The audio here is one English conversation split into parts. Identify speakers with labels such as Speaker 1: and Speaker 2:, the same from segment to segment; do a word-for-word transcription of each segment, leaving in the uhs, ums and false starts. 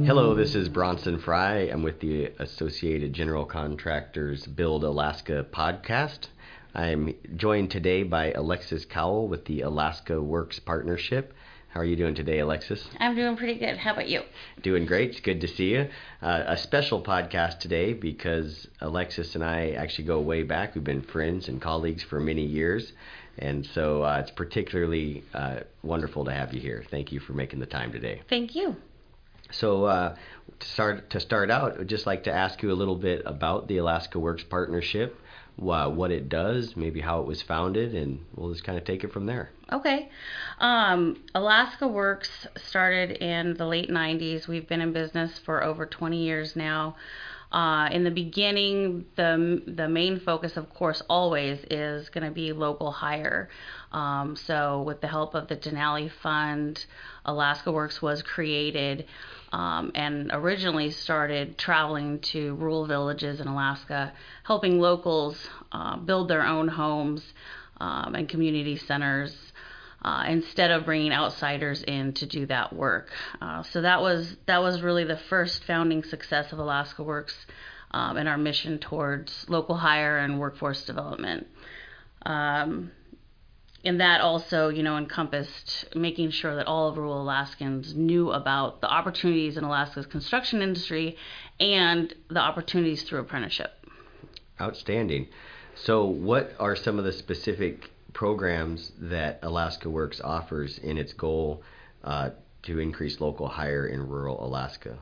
Speaker 1: Hello, this is Bronson Fry. I'm with the Associated General Contractors Build Alaska podcast. I'm joined today by Alexis Cowell with the Alaska Works Partnership. How are you doing today, Alexis?
Speaker 2: I'm doing pretty good. How about you?
Speaker 1: Doing great. It's good to see you. Uh, a special podcast today because Alexis and I actually go way back. We've been friends and colleagues for many years. And so uh, it's particularly uh, wonderful to have you here. Thank you for making the time today.
Speaker 2: Thank you.
Speaker 1: So uh, to start to start out, I'd just like to ask you a little bit about the Alaska Works Partnership, uh, what it does, maybe how it was founded, and we'll just kind of take it from there.
Speaker 2: Okay. Um, Alaska Works started in the late nineties. We've been in business for over twenty years now. Uh, in the beginning, the the main focus, of course, always is going to be local hire. Um, so with the help of the Denali Fund, Alaska Works was created um, and originally started traveling to rural villages in Alaska, helping locals uh, build their own homes um, and community centers. Uh, instead of bringing outsiders in to do that work. Uh, so that was that was really the first founding success of Alaska Works um, and our mission towards local hire and workforce development. Um, and that also, you know, encompassed making sure that all of rural Alaskans knew about the opportunities in Alaska's construction industry and the opportunities through apprenticeship.
Speaker 1: Outstanding. So what are some of the specific programs that Alaska Works offers in its goal uh, to increase local hire in rural Alaska?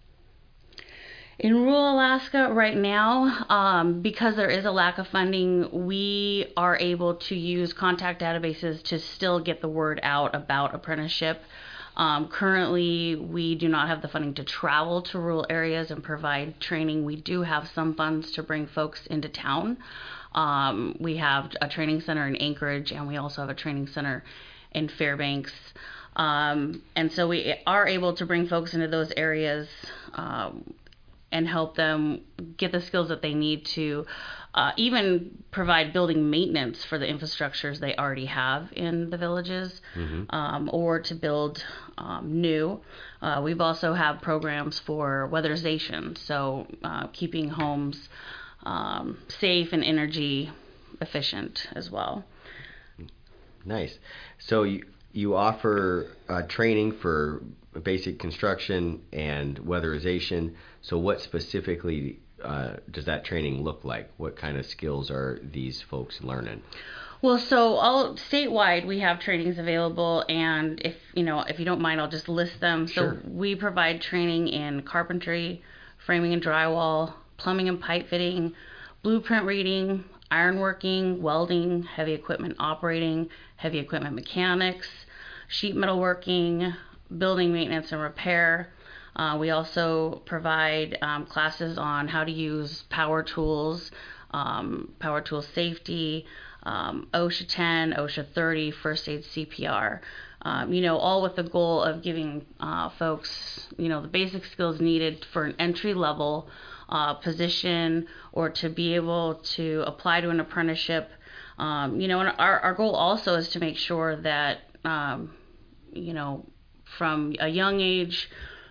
Speaker 2: In rural Alaska right now, um, because there is a lack of funding, we are able to use contact databases to still get the word out about apprenticeship. Um, currently, we do not have the funding to travel to rural areas and provide training. We do have some funds to bring folks into town. Um, we have a training center in Anchorage, and we also have a training center in Fairbanks. Um, and so we are able to bring folks into those areas um, and help them get the skills that they need to uh, even provide building maintenance for the infrastructures they already have in the villages, mm-hmm. um, or to build um, new. Uh, we've also have programs for weatherization, so uh, keeping homes Um, safe and energy efficient as well.
Speaker 1: Nice. So you, you offer uh, training for basic construction and weatherization. So what specifically uh, does that training look like? What kind of skills are these folks learning?
Speaker 2: Well, so all statewide we have trainings available, and if you know, if you don't mind, I'll just list them.
Speaker 1: Sure.
Speaker 2: So we provide training in carpentry, framing and drywall, plumbing and pipe fitting, blueprint reading, ironworking, welding, heavy equipment operating, heavy equipment mechanics, sheet metal working, building maintenance and repair. Uh, we also provide um, classes on how to use power tools, um, power tool safety, um, OSHA ten, OSHA thirty, first aid C P R. Um, you know, all with the goal of giving uh, folks, you know, the basic skills needed for an entry level uh, position or to be able to apply to an apprenticeship. Um, you know, and our, our goal also is to make sure that, um, you know, from a young age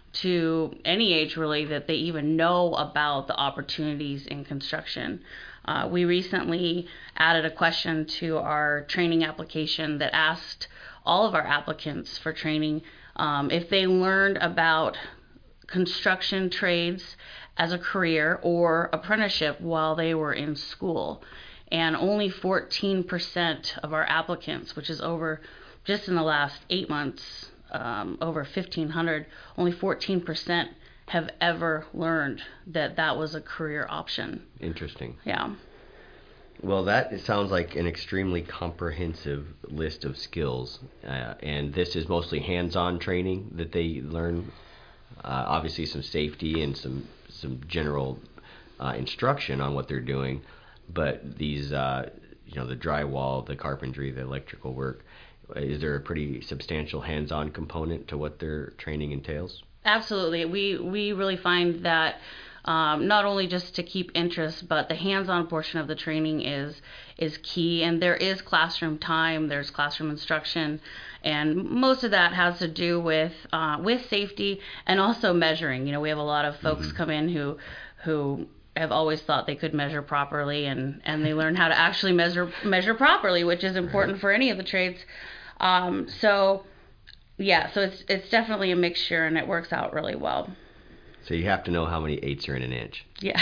Speaker 2: to any age really, that they even know about the opportunities in construction. Uh, we recently added a question to our training application that asked all of our applicants for training um, if they learned about construction trades as a career or apprenticeship while they were in school. And only fourteen percent of our applicants, which is over just in the last eight months, um, over fifteen hundred, only fourteen percent have ever learned that that was a career option.
Speaker 1: Interesting.
Speaker 2: Yeah.
Speaker 1: Well, that sounds like an extremely comprehensive list of skills, uh, and this is mostly hands-on training that they learn. Uh, obviously, some safety and some some general uh, instruction on what they're doing, but these, uh, you know, the drywall, the carpentry, the electrical work. Is there a pretty substantial hands-on component to what their training entails?
Speaker 2: Absolutely. We we really find that Um, not only just to keep interest, but the hands-on portion of the training is is key. And there is classroom time, there's classroom instruction, and most of that has to do with uh, with safety and also measuring. You know, we have a lot of folks
Speaker 1: Mm-hmm.
Speaker 2: come in who who have always thought they could measure properly, and, and they learn how to actually measure measure properly, which is important for any of the trades. Um, so, yeah, so it's it's definitely a mixture, and it works out really well.
Speaker 1: So you have to know how many eighths are in an inch.
Speaker 2: Yeah,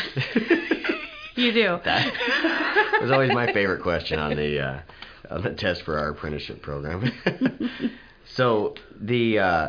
Speaker 2: you do.
Speaker 1: That was always my favorite question on the uh, on the test for our apprenticeship program. So the uh,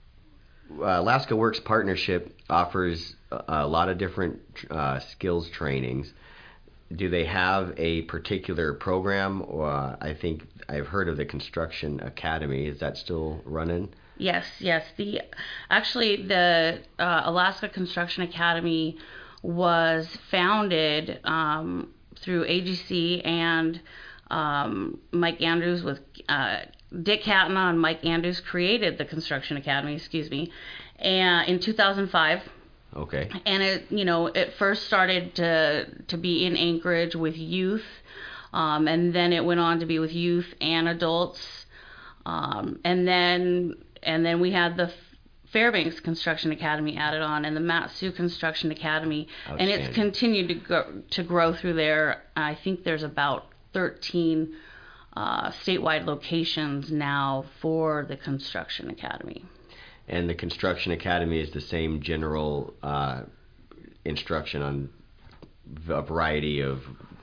Speaker 1: Alaska Works Partnership offers a, a lot of different uh, skills trainings. Do they have a particular program? Or uh, I think I've heard of the Construction Academy. Is that still running?
Speaker 2: Yes, yes. The actually the uh, Alaska Construction Academy was founded um, through A G C and um, Mike Andrews with uh, Dick Catna and Mike Andrews created the Construction Academy. Excuse me, and in two thousand five.
Speaker 1: Okay.
Speaker 2: And it, you know, it first started to to be in Anchorage with youth, um, and then it went on to be with youth and adults, um, and then and then we had the Fairbanks Construction Academy added on, and the Mat-Su Construction Academy, and it's continued to go to grow through there. I think there's about thirteen uh, statewide locations now for the Construction Academy.
Speaker 1: And the Construction Academy is the same general uh, instruction on a variety of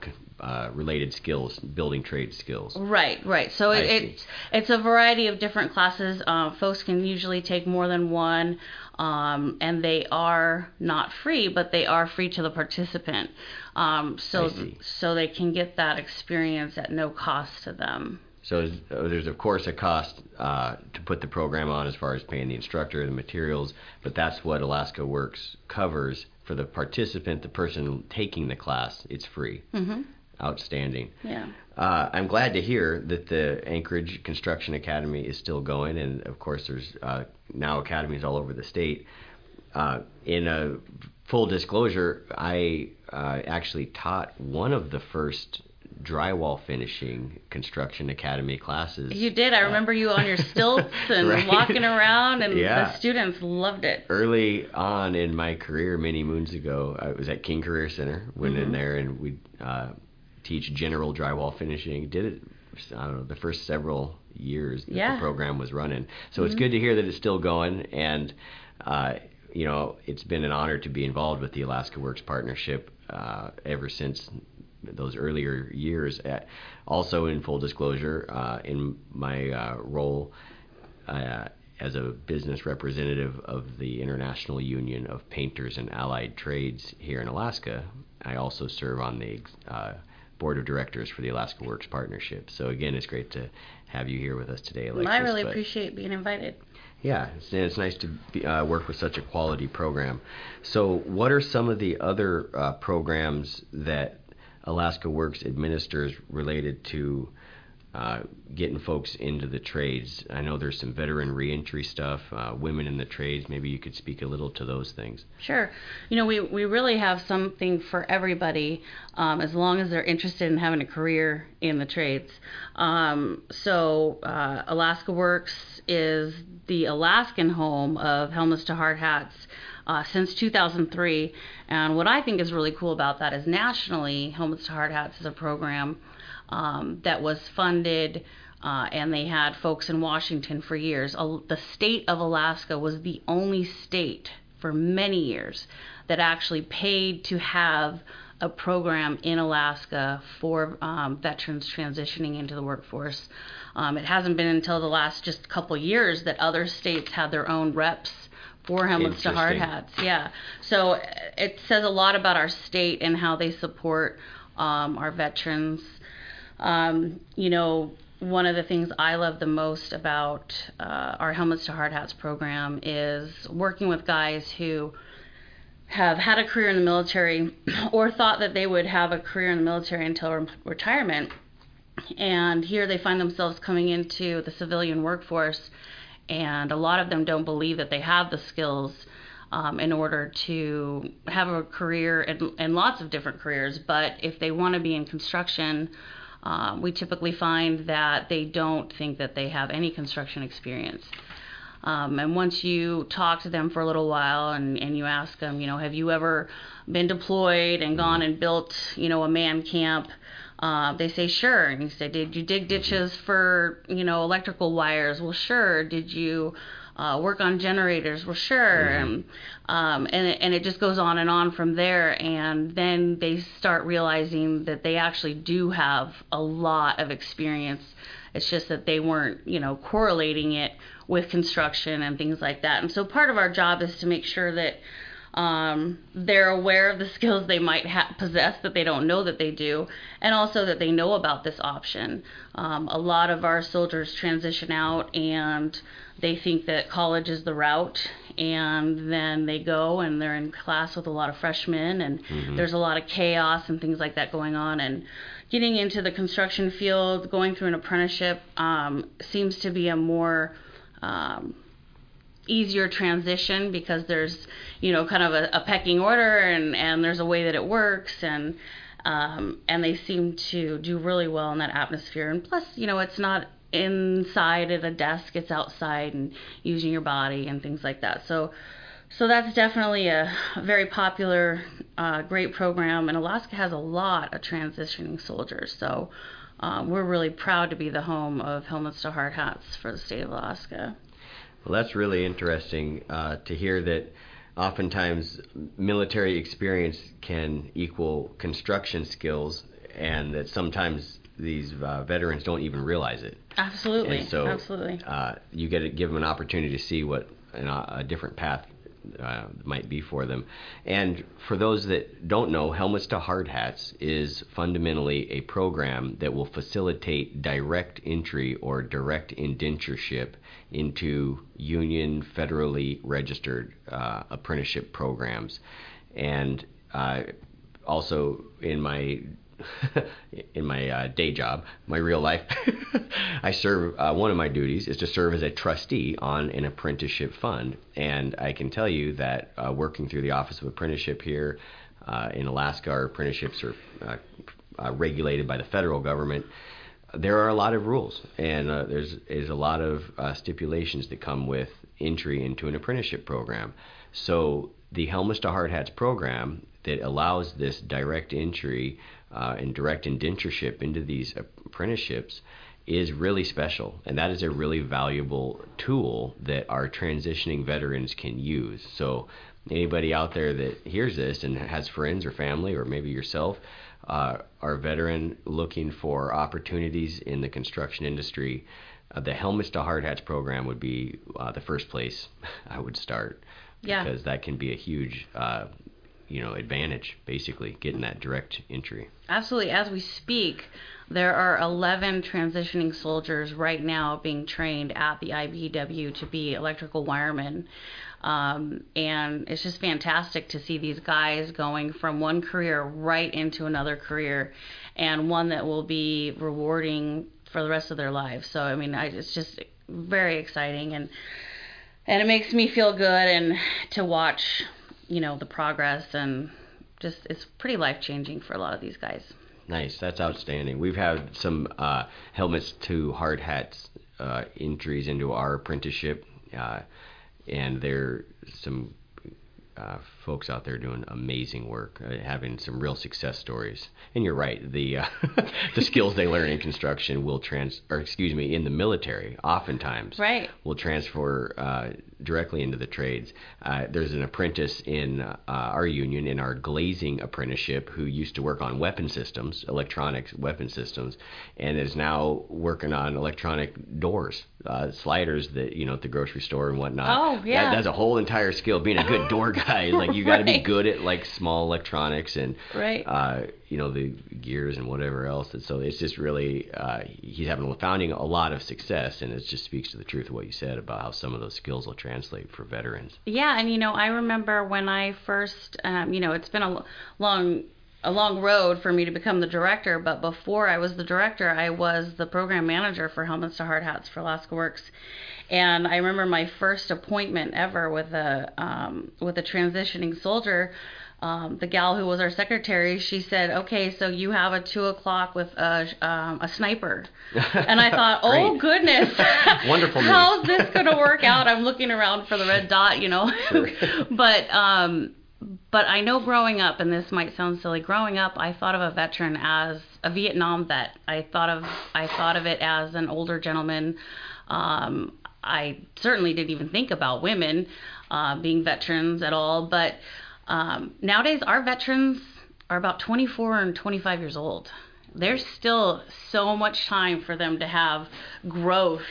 Speaker 1: uh, related skills, building trade skills.
Speaker 2: Right, right. So it, it's it's a variety of different classes. Uh, folks can usually take more than one, um, and they are not free, but they are free to the participant. Um, so so they can get that experience at no cost to them.
Speaker 1: So there's, of course, a cost uh, to put the program on as far as paying the instructor, the materials, but that's what Alaska Works covers. For the participant, the person taking the class, it's free.
Speaker 2: Mm-hmm.
Speaker 1: Outstanding.
Speaker 2: Yeah.
Speaker 1: Uh, I'm glad to hear that the Anchorage Construction Academy is still going, and, of course, there's uh, now academies all over the state. Uh, in a full disclosure, I uh, actually taught one of the first drywall finishing Construction Academy classes.
Speaker 2: You did. I uh, remember you on your stilts and right? walking around, and yeah. the students loved it.
Speaker 1: Early on in my career, many moons ago, I was at King Career Center. Went mm-hmm. in there, and we uh, teach general drywall finishing. Did it, I don't know, the first several years that
Speaker 2: yeah.
Speaker 1: the program was running. So
Speaker 2: mm-hmm.
Speaker 1: it's good to hear that it's still going, and uh, you know, it's been an honor to be involved with the Alaska Works Partnership uh, ever since those earlier years. At, also, in full disclosure, uh, in my uh, role uh, as a business representative of the International Union of Painters and Allied Trades here in Alaska, I also serve on the uh, board of directors for the Alaska Works Partnership. So again, it's great to have you here with us today, Alexis.
Speaker 2: I really but, appreciate being invited.
Speaker 1: Yeah, it's, it's nice to be, uh, work with such a quality program. So what are some of the other uh, programs that Alaska Works administers related to uh, getting folks into the trades? I know there's some veteran reentry stuff, uh, women in the trades. Maybe you could speak a little to those things.
Speaker 2: Sure. You know, we, we really have something for everybody um, as long as they're interested in having a career in the trades. Um, so uh, Alaska Works is the Alaskan home of helmets to hard hats. Uh, since two thousand three, and what I think is really cool about that is nationally, Helmets to Hard Hats is a program um, that was funded, uh, and they had folks in Washington for years. Uh, the state of Alaska was the only state for many years that actually paid to have a program in Alaska for um, veterans transitioning into the workforce. Um, it hasn't been until the last just couple years that other states had their own reps for helmets to hard hats. Yeah. So it says a lot about our state and how they support um, our veterans. Um, you know, one of the things I love the most about uh, our Helmets to Hard Hats program is working with guys who have had a career in the military or thought that they would have a career in the military until re- retirement. And here they find themselves coming into the civilian workforce, and a lot of them don't believe that they have the skills um, in order to have a career and, and lots of different careers. But if they want to be in construction, uh, we typically find that they don't think that they have any construction experience. Um, and once you talk to them for a little while and, and you ask them, you know, have you ever been deployed and gone and built, you know, a man camp? Uh, they say, sure. And you say, did you dig ditches for, you know, electrical wires? Well, sure. Did you uh, work on generators? Well, sure.
Speaker 1: Mm-hmm.
Speaker 2: And, um, and, it, and it just goes on and on from there. And then they start realizing that they actually do have a lot of experience. It's just that they weren't, you know, correlating it with construction and things like that. And so part of our job is to make sure that um, they're aware of the skills they might ha- possess that they don't know that they do, and also that they know about this option. Um, a lot of our soldiers transition out and they think that college is the route, and then they go and they're in class with a lot of freshmen, and mm-hmm. there's a lot of chaos and things like that going on. And getting into the construction field, going through an apprenticeship, um, seems to be a more um, easier transition, because there's, you know, kind of a, a pecking order, and, and there's a way that it works, and um, and they seem to do really well in that atmosphere. And plus, you know, it's not inside at a desk, it's outside and using your body and things like that. So so that's definitely a very popular, uh, great program, and Alaska has a lot of transitioning soldiers. So uh, we're really proud to be the home of Helmets to Hard Hats for the state of Alaska.
Speaker 1: Well, that's really interesting uh, to hear that oftentimes military experience can equal construction skills, and that sometimes these uh, veterans don't even realize it.
Speaker 2: Absolutely.
Speaker 1: And so,
Speaker 2: Absolutely.
Speaker 1: Uh, you get to give them an opportunity to see what an, a different path uh, might be for them. And for those that don't know, Helmets to Hard Hats is fundamentally a program that will facilitate direct entry or direct indentureship into union federally registered uh, apprenticeship programs. And uh, also in my in my uh, day job, my real life, I serve, uh, one of my duties is to serve as a trustee on an apprenticeship fund. And I can tell you that uh, working through the Office of Apprenticeship here uh, in Alaska, our apprenticeships are uh, uh, regulated by the federal government. There are a lot of rules, and uh, there's is a lot of uh, stipulations that come with entry into an apprenticeship program. So the Helmets to Hard Hats program that allows this direct entry uh, and direct indentureship into these apprenticeships is really special, and that is a really valuable tool that our transitioning veterans can use. So anybody out there that hears this and has friends or family, or maybe yourself, uh, are a veteran looking for opportunities in the construction industry, uh, the Helmets to Hard Hats program would be uh, the first place I would start.
Speaker 2: Yeah.
Speaker 1: Because that can be a huge uh, you know, advantage, basically, getting that direct entry.
Speaker 2: Absolutely. As we speak, there are eleven transitioning soldiers right now being trained at the I B E W to be electrical wiremen. Um, and it's just fantastic to see these guys going from one career right into another career, and one that will be rewarding for the rest of their lives. So, I mean, I, it's just very exciting, and and it makes me feel good, and to watch, you know, the progress, and just it's pretty life-changing for a lot of these guys.
Speaker 1: Nice. That's outstanding. We've had some uh, Helmets to Hard Hats uh, entries into our apprenticeship, uh, and there some uh, folks out there doing amazing work, uh, having some real success stories. And you're right, the uh, the skills they learn in construction will trans, or excuse me, in the military, oftentimes,
Speaker 2: right,
Speaker 1: will transfer uh, directly into the trades. Uh, there's an apprentice in uh, our union, in our glazing apprenticeship, who used to work on weapon systems, electronics weapon systems, and is now working on electronic doors, uh, sliders that, you know, at the grocery store and whatnot.
Speaker 2: Oh, yeah.
Speaker 1: That, that's a whole entire skill. Being a good door guy is like, you got to
Speaker 2: Right.
Speaker 1: be good at like small electronics and,
Speaker 2: right.
Speaker 1: uh, you know, the gears and whatever else. And so it's just really, uh, he's having founding a lot of success, and it just speaks to the truth of what you said about how some of those skills will translate for veterans.
Speaker 2: Yeah, and you know, I remember when I first, um, you know, it's been a long a long road for me to become the director, but before I was the director, I was the program manager for Helmets to Hard Hats for Alaska Works. And I remember my first appointment ever with a um, with a transitioning soldier. Um, the gal who was our secretary, she said, "Okay, so you have a two o'clock with a um, a sniper," and I thought, "Oh goodness,
Speaker 1: wonderful news.
Speaker 2: How's this going to work out?" I'm looking around for the red dot, you know,
Speaker 1: Sure.
Speaker 2: but um, but I know growing up, and this might sound silly, growing up, I thought of a veteran as a Vietnam vet. I thought of I thought of it as an older gentleman. Um, I certainly didn't even think about women uh, being veterans at all, but Um, nowadays, our veterans are about twenty-four and twenty-five years old. There's still so much time for them to have growth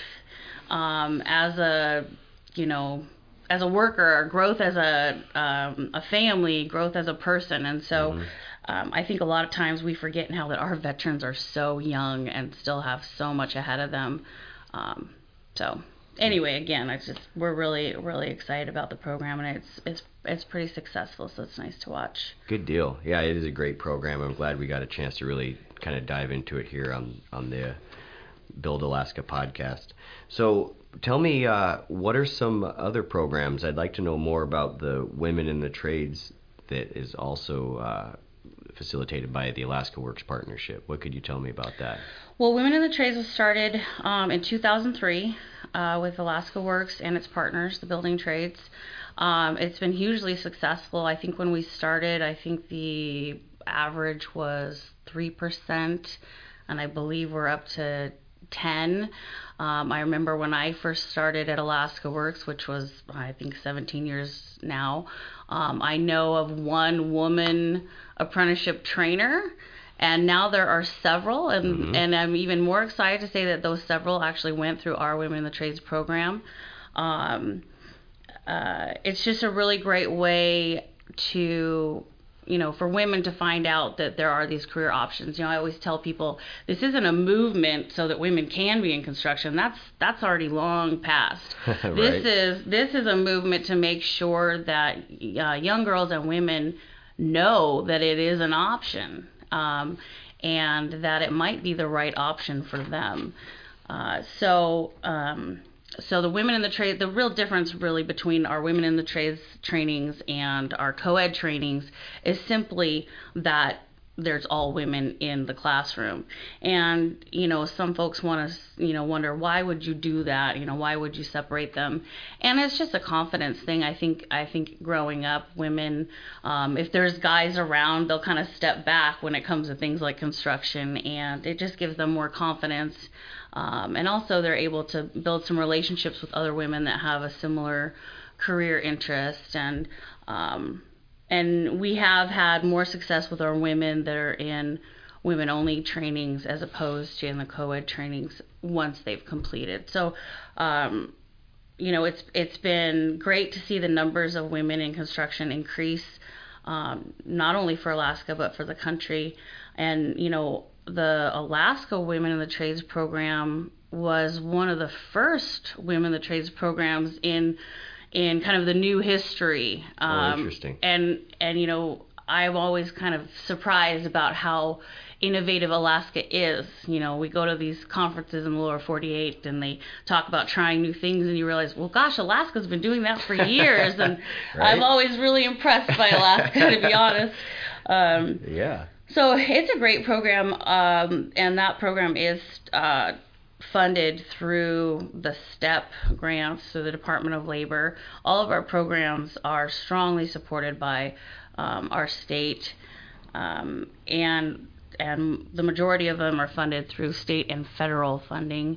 Speaker 2: um, as a, you know, as a worker, growth as a um, a family, growth as a person. And so mm-hmm. um, I think a lot of times we forget now that our veterans are so young and still have so much ahead of them. Um, so. Anyway, again, I just we're really really excited about the program, and it's it's it's pretty successful, so it's nice to watch.
Speaker 1: Good deal. Yeah, it is a great program. I'm glad we got a chance to really kind of dive into it here on on the Build Alaska podcast. So tell me, uh, what are some other programs? I'd like to know more about the Women in the Trades that is also uh, facilitated by the Alaska Works Partnership. What could you tell me about that?
Speaker 2: Well, Women in the Trades was started um, in two thousand three uh, with Alaska Works and its partners, the Building Trades. Um, it's been hugely successful. I think when we started, I think the average was three percent, and I believe we're up to ten. Um, I remember when I first started at Alaska Works, which was, I think, seventeen years now, um, I know of one woman apprenticeship trainer. And now there are several, and, mm-hmm. and I'm even more excited to say that those several actually went through our Women in the Trades program. Um, uh, it's just a really great way to, you know, for women to find out that there are these career options. You know, I always tell people this isn't a movement so that women can be in construction. That's that's already long past.
Speaker 1: Right.
Speaker 2: This is this is a movement to make sure that uh, young girls and women know that it is an option. Um, and that it might be the right option for them. Uh, so, um, so the Women in the Trades, the real difference really between our Women in the Trades trainings and our co-ed trainings is simply that there's all women in the classroom. And, you know, some folks want to, you know, wonder, why would you do that? You know, why would you separate them? And it's just a confidence thing. I think, I think growing up, women, um, if there's guys around, they'll kind of step back when it comes to things like construction, and it just gives them more confidence. Um, and also they're able to build some relationships with other women that have a similar career interest. And, um, And we have had more success with our women that are in women-only trainings as opposed to in the co-ed trainings once they've completed. So, um, you know, it's it's been great to see the numbers of women in construction increase, um, not only for Alaska but for the country. And, you know, the Alaska Women in the Trades program was one of the first Women in the Trades programs in in kind of the new history. Um,
Speaker 1: oh, interesting.
Speaker 2: And, and, you know, I'm always kind of surprised about how innovative Alaska is. You know, we go to these conferences in the lower forty-eight and they talk about trying new things, and you realize, well, gosh, Alaska's been doing that for years. And right? I'm always really impressed by Alaska, to be honest. Um,
Speaker 1: yeah.
Speaker 2: So it's a great program, um, and that program is uh, funded through the STEP grants, through the Department of Labor. All of our programs are strongly supported by um, our state, um, and and the majority of them are funded through state and federal funding.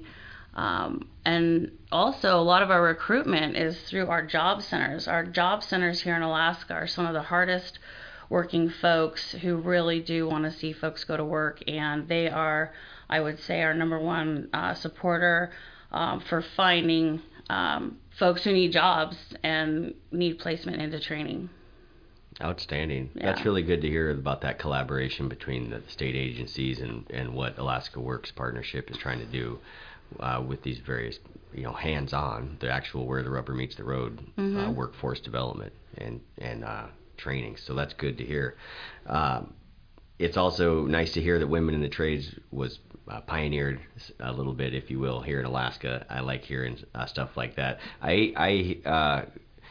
Speaker 2: Um, and also, a lot of our recruitment is through our job centers. Our job centers here in Alaska are some of the hardest working folks who really do want to see folks go to work, and they are, I would say, our number one uh, supporter um, for finding um, folks who need jobs and need placement into training.
Speaker 1: Outstanding.
Speaker 2: Yeah.
Speaker 1: That's really good to hear about that collaboration between the state agencies and, and what Alaska Works Partnership is trying to do uh, with these various, you know, hands-on, the actual where the rubber meets the road, mm-hmm. uh, workforce development and, and uh, training. So that's good to hear. Um, it's also nice to hear that women in the trades was uh, pioneered a little bit, if you will, here in Alaska. I like hearing uh, stuff like that. I I uh,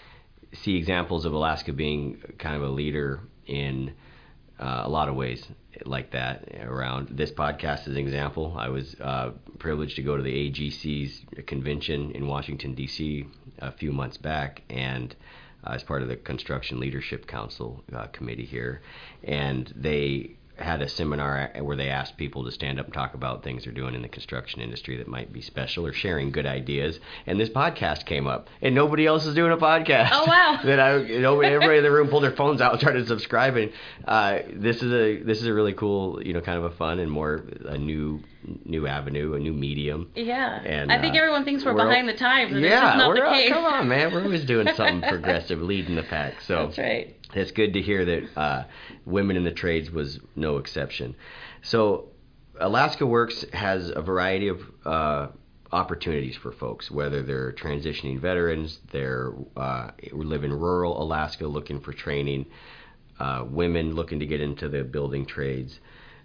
Speaker 1: see examples of Alaska being kind of a leader in uh, a lot of ways like that around. This podcast is an example. I was uh, privileged to go to the A G C's convention in Washington, D C a few months back, and uh, as part of the Construction Leadership Council uh, committee here, and they had a seminar where they asked people to stand up and talk about things they're doing in the construction industry that might be special or sharing good ideas. And this podcast came up, and nobody else is doing a podcast.
Speaker 2: Oh, wow.
Speaker 1: that I, you know, everybody in the room pulled their phones out and started subscribing. Uh, this is a this is a really cool, you know, kind of a fun and more a new new avenue, a new medium.
Speaker 2: Yeah.
Speaker 1: And
Speaker 2: I think
Speaker 1: uh,
Speaker 2: everyone thinks we're, we're behind the times, and
Speaker 1: yeah,
Speaker 2: it's just not
Speaker 1: we're,
Speaker 2: the case.
Speaker 1: Come on, man. We're always doing something progressive, leading the pack. So
Speaker 2: that's right.
Speaker 1: It's good to hear that uh, women in the trades was no exception. So Alaska Works has a variety of uh, opportunities for folks, whether they're transitioning veterans, they're uh, live in rural Alaska looking for training, uh, women looking to get into the building trades.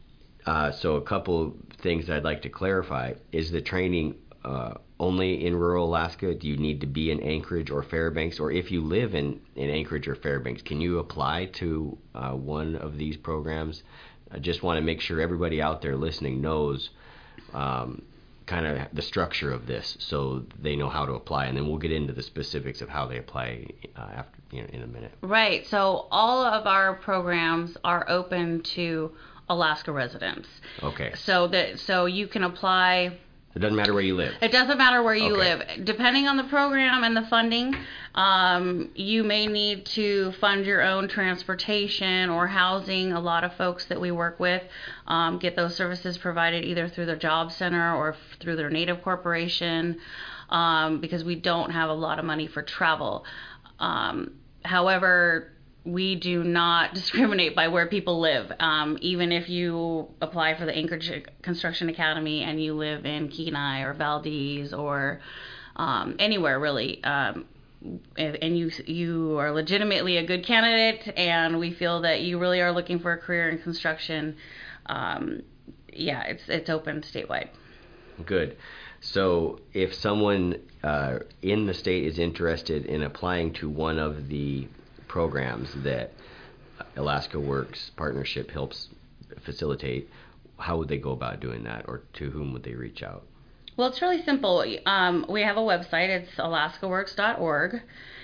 Speaker 1: Uh, so a couple things I'd like to clarify is the training uh, only in rural Alaska? Do you need to be in Anchorage or Fairbanks? Or if you live in, in Anchorage or Fairbanks, can you apply to uh, one of these programs? I just want to make sure everybody out there listening knows um, kind of the structure of this so they know how to apply. And then we'll get into the specifics of how they apply uh, after you know, in a minute.
Speaker 2: Right. So all of our programs are open to Alaska residents.
Speaker 1: Okay.
Speaker 2: So that so you can apply.
Speaker 1: It doesn't matter where you live.
Speaker 2: It doesn't matter where you
Speaker 1: okay.
Speaker 2: live. Depending on the program and the funding, um, you may need to fund your own transportation or housing. A lot of folks that we work with um, get those services provided either through their job center or f- through their native corporation um, because we don't have a lot of money for travel. Um, however, we do not discriminate by where people live. Um, even if you apply for the Anchorage Construction Academy and you live in Kenai or Valdez or um, anywhere really, um, and you you are legitimately a good candidate, and we feel that you really are looking for a career in construction, um, yeah, it's it's open statewide.
Speaker 1: Good. So if someone uh, in the state is interested in applying to one of the programs that Alaska Works Partnership helps facilitate, how would they go about doing that, or to whom would they reach out?
Speaker 2: Well, it's really simple. Um, we have a website. It's alaska works dot org,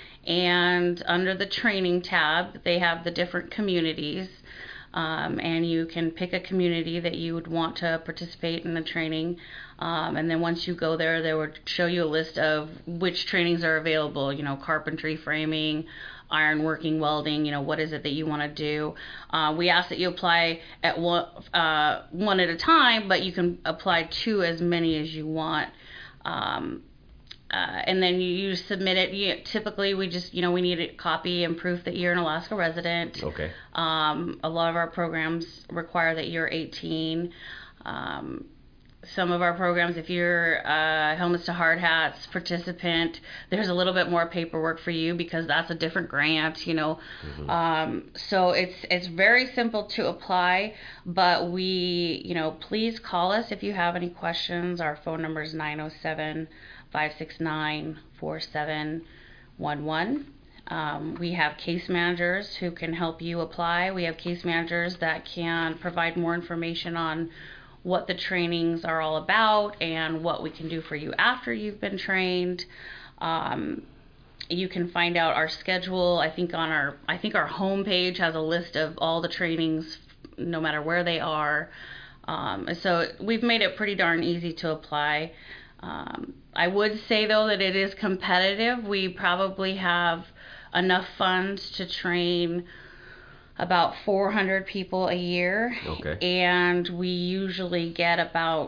Speaker 2: and under the training tab, they have the different communities, um, and you can pick a community that you would want to participate in the training. Um, and then once you go there, they would show you a list of which trainings are available, you know, carpentry, framing, ironworking, welding, you know, what is it that you want to do. Uh, we ask that you apply at one, uh, one at a time, but you can apply to as many as you want. Um, uh, and then you, you submit it. You, typically, we just, you know, we need a copy and proof that you're an Alaska resident.
Speaker 1: Okay.
Speaker 2: Um, a lot of our programs require that you're eighteen. Um, Some of our programs, if you're a Helmets to Hard Hats participant, there's a little bit more paperwork for you because that's a different grant, you know. Mm-hmm. Um, so it's it's very simple to apply, but we, you know, please call us if you have any questions. Our phone number is nine oh seven, five six nine, four seven one one. Um, we have case managers who can help you apply. We have case managers that can provide more information on what the trainings are all about and what we can do for you after you've been trained. Um, you can find out our schedule. I think on our I think our homepage has a list of all the trainings, no matter where they are. Um, so we've made it pretty darn easy to apply. Um, I would say though that it is competitive. We probably have enough funds to train about four hundred people a year.
Speaker 1: Okay. And
Speaker 2: we usually get about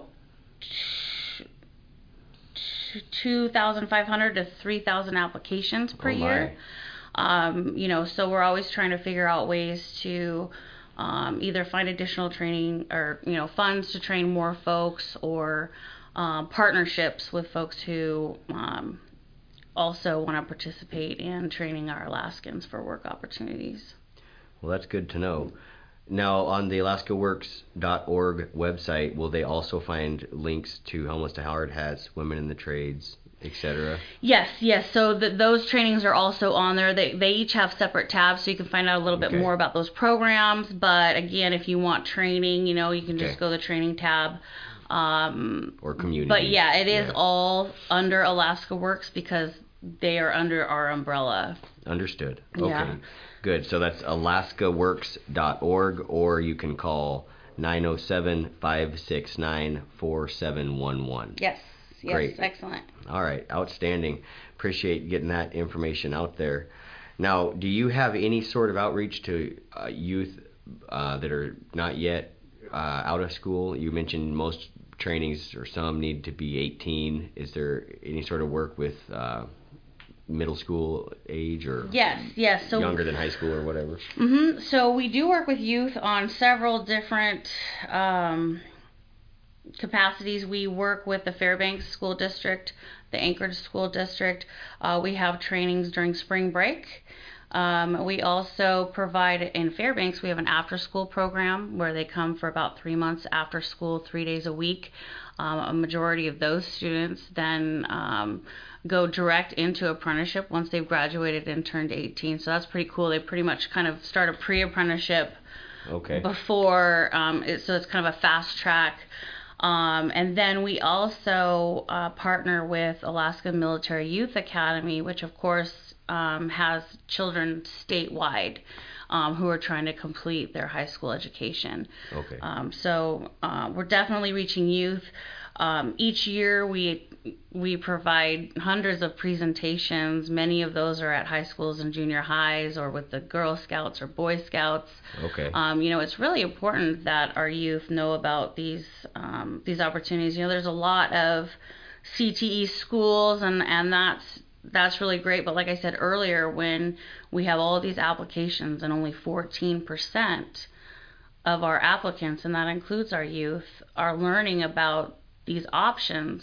Speaker 2: two thousand five hundred to three thousand applications per
Speaker 1: oh
Speaker 2: year. Um, you know, so we're always trying to figure out ways to um, either find additional training or, you know, funds to train more folks, or um, partnerships with folks who um, also want to participate in training our Alaskans for work opportunities.
Speaker 1: Well, that's good to know. Now, on the alaska works dot org website, will they also find links to Helmholtz to Howard has Women in the Trades, et cetera?
Speaker 2: Yes, yes. So the, those trainings are also on there. They they each have separate tabs, so you can find out a little bit
Speaker 1: Okay.
Speaker 2: more about those programs. But again, if you want training, you know, you can just
Speaker 1: Okay.
Speaker 2: go to the training tab. Um,
Speaker 1: Or community.
Speaker 2: but yeah, it is
Speaker 1: Yeah.
Speaker 2: all under Alaska Works because they are under our umbrella.
Speaker 1: Understood. Okay.
Speaker 2: Yeah.
Speaker 1: Good. So that's alaska works dot org, or you can call nine oh seven, five six nine, four seven one one.
Speaker 2: Yes. Yes.
Speaker 1: Great.
Speaker 2: Excellent.
Speaker 1: All right. Outstanding. Appreciate getting that information out there. Now, do you have any sort of outreach to uh, youth uh, that are not yet uh, out of school? You mentioned most trainings or some need to be eighteen. Is there any sort of work with uh, middle school age or
Speaker 2: Yes. Yes. So
Speaker 1: younger than high school or whatever?
Speaker 2: Mm-hmm. So we do work with youth on several different um, capacities. We work with the Fairbanks School District, the Anchorage School District. Uh, we have trainings during spring break. Um, we also provide in Fairbanks, we have an after school program where they come for about three months after school, three days a week. Um, a majority of those students then um, go direct into apprenticeship once they've graduated and turned eighteen. So that's pretty cool. They pretty much kind of start a pre-apprenticeship
Speaker 1: Okay.
Speaker 2: before, um, it, so it's kind of a fast track. Um, and then we also uh, partner with Alaska Military Youth Academy, which of course um, has children statewide um, who are trying to complete their high school education.
Speaker 1: Okay.
Speaker 2: Um, so uh, we're definitely reaching youth. Um, each year we we provide hundreds of presentations. Many of those are at high schools and junior highs or with the Girl Scouts or Boy Scouts.
Speaker 1: Okay.
Speaker 2: Um, you know, it's really important that our youth know about these um, these opportunities. You know, there's a lot of C T E schools, and, and that's that's really great. But like I said earlier, when we have all of these applications and only fourteen percent of our applicants, and that includes our youth, are learning about these options,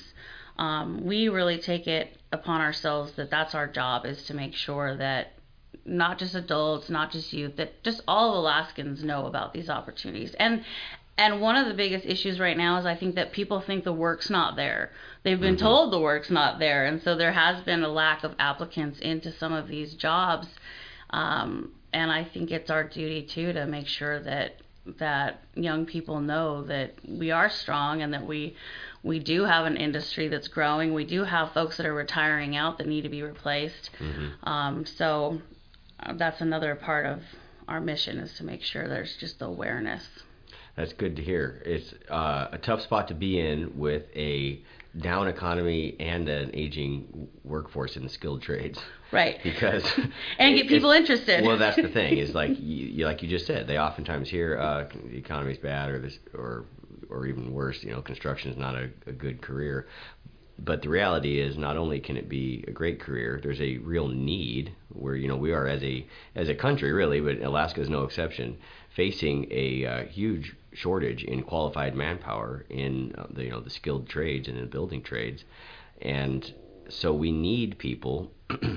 Speaker 2: um, we really take it upon ourselves that that's our job, is to make sure that not just adults, not just youth, that just all of Alaskans know about these opportunities. And and one of the biggest issues right now is I think that people think the work's not there. They've been
Speaker 1: Mm-hmm.
Speaker 2: told the work's not there, and so there has been a lack of applicants into some of these jobs. Um, and I think it's our duty too to make sure that that young people know that we are strong and that we we do have an industry that's growing. We do have folks that are retiring out that need to be replaced.
Speaker 1: Mm-hmm.
Speaker 2: Um, so uh, that's another part of our mission, is to make sure there's just the awareness.
Speaker 1: That's good to hear. It's uh, a tough spot to be in with a down economy and an aging workforce in the skilled trades.
Speaker 2: Right.
Speaker 1: Because
Speaker 2: and get people interested.
Speaker 1: Well, that's the thing, is like you, you like you just said, they oftentimes hear uh, the economy's bad, or this, or or even worse, you know, construction is not a, a good career. But the reality is, not only can it be a great career, there's a real need where, you know, we are as a as a country, really, but Alaska is no exception, facing a uh, huge shortage in qualified manpower in uh, the, you know, the skilled trades and in building trades. And so we need people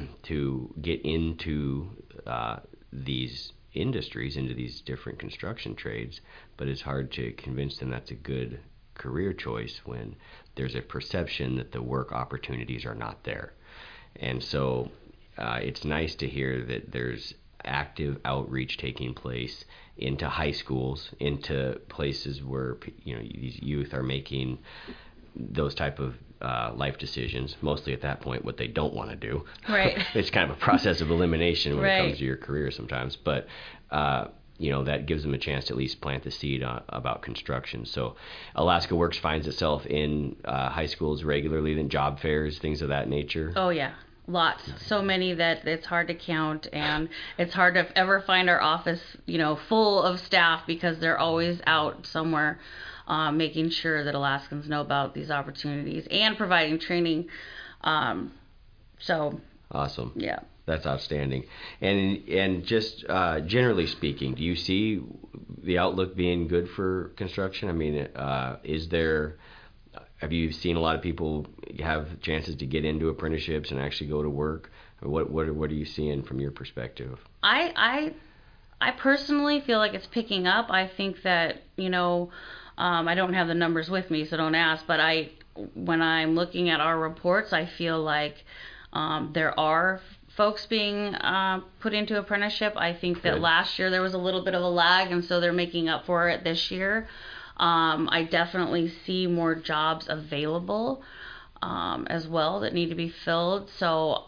Speaker 1: to get into uh, these industries, into these different construction trades, but it's hard to convince them that's a good career choice when there's a perception that the work opportunities are not there. And so uh, it's nice to hear that there's active outreach taking place into high schools, into places where, you know, these youth are making those type of uh, life decisions, mostly at that point what they don't want to do.
Speaker 2: Right.
Speaker 1: It's kind of a process of elimination when
Speaker 2: Right.
Speaker 1: it comes to your career sometimes, but uh, you know, that gives them a chance to at least plant the seed on, about construction. So Alaska Works finds itself in uh, high schools regularly, then job fairs, things of that nature.
Speaker 2: Oh yeah, lots. So many that it's hard to count, and it's hard to ever find our office, you know, full of staff, because they're always out somewhere, um, making sure that Alaskans know about these opportunities and providing training. Um, so
Speaker 1: Awesome.
Speaker 2: yeah.
Speaker 1: That's outstanding. And and just uh, generally speaking, do you see the outlook being good for construction? I mean, uh, is there, have you seen a lot of people have chances to get into apprenticeships and actually go to work? Or what what what are you seeing from your perspective?
Speaker 2: I I I personally feel like it's picking up. I think that, you know, um, I don't have the numbers with me, so don't ask, but I, when I'm looking at our reports, I feel like um, there are folks being uh, put into apprenticeship. I think that
Speaker 1: Good.
Speaker 2: last year there was a little bit of a lag, and so they're making up for it this year. Um, I definitely see more jobs available um, as well that need to be filled. So,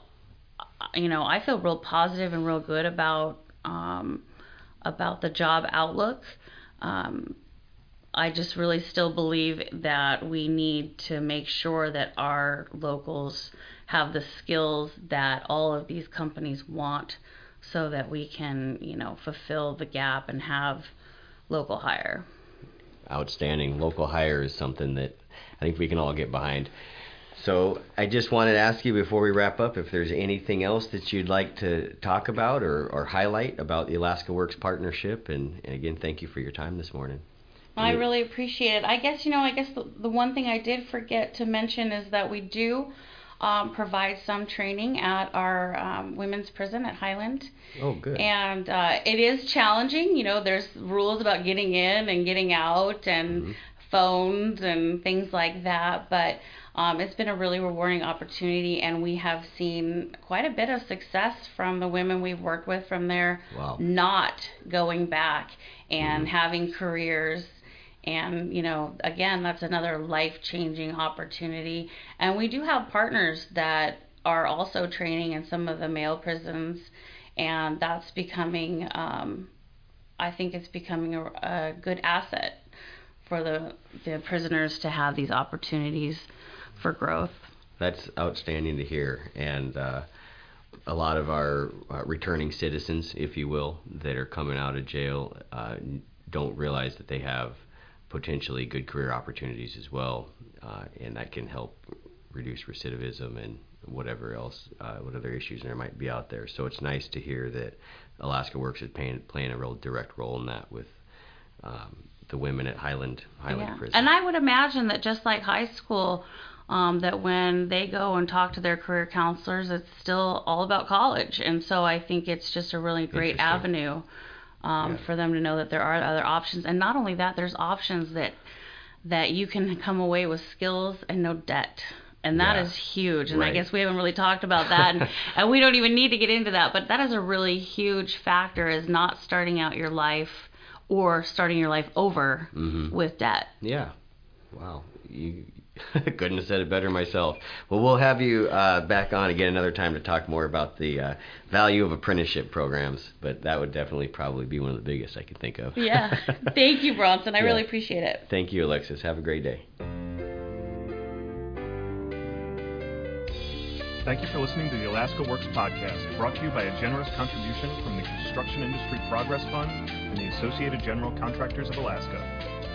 Speaker 2: you know, I feel real positive and real good about um, about the job outlook. Um, I just really still believe that we need to make sure that our locals have the skills that all of these companies want, so that we can, you know, fulfill the gap and have local hire.
Speaker 1: Outstanding. Local hire is something that I think we can all get behind. So I just wanted to ask you before we wrap up if there's anything else that you'd like to talk about or, or highlight about the Alaska Works partnership. And, and again, thank you for your time this morning.
Speaker 2: I really appreciate it. I guess, you know, I guess the, the one thing I did forget to mention is that we do um, provide some training at our um, women's prison at Highland.
Speaker 1: Oh, good.
Speaker 2: And uh, it is challenging. You know, there's rules about getting in and getting out and mm-hmm. phones and things like that. But um, it's been a really rewarding opportunity, and we have seen quite a bit of success from the women we've worked with from there.
Speaker 1: Wow.
Speaker 2: Not going back and
Speaker 1: mm-hmm.
Speaker 2: having careers. And, you know, again, that's another life-changing opportunity. And we do have partners that are also training in some of the male prisons, and that's becoming, um, I think it's becoming a, a good asset for the, the prisoners to have these opportunities for growth.
Speaker 1: That's outstanding to hear. And uh, a lot of our uh, returning citizens, if you will, that are coming out of jail uh, don't realize that they have potentially good career opportunities as well, uh, and that can help reduce recidivism and whatever else, uh, what other issues there might be out there. So it's nice to hear that Alaska Works is paying, playing a real direct role in that with um, the women at Highland Highland
Speaker 2: yeah.
Speaker 1: Prison.
Speaker 2: And I would imagine that just like high school, um, that when they go and talk to their career counselors, it's still all about college. And so I think it's just a really great avenue Um, yeah. for them to know that there are other options. And not only that, there's options that that you can come away with skills and no debt. And that yeah. is huge. And right. I guess we haven't really talked about that. and, and we don't even need to get into that. But that is a really huge factor, is not starting out your life or starting your life over
Speaker 1: mm-hmm.
Speaker 2: with debt.
Speaker 1: Yeah. Wow. You couldn't have said it better myself. Well, we'll have you uh, back on again another time to talk more about the uh, value of apprenticeship programs, but that would definitely probably be one of the biggest I could think of.
Speaker 2: Yeah. Thank you, Bronson. I
Speaker 1: yeah.
Speaker 2: really appreciate it.
Speaker 1: Thank you, Alexis. Have a great day.
Speaker 3: Thank you for listening to the Alaska Works podcast, brought to you by a generous contribution from the Construction Industry Progress Fund and the Associated General Contractors of Alaska.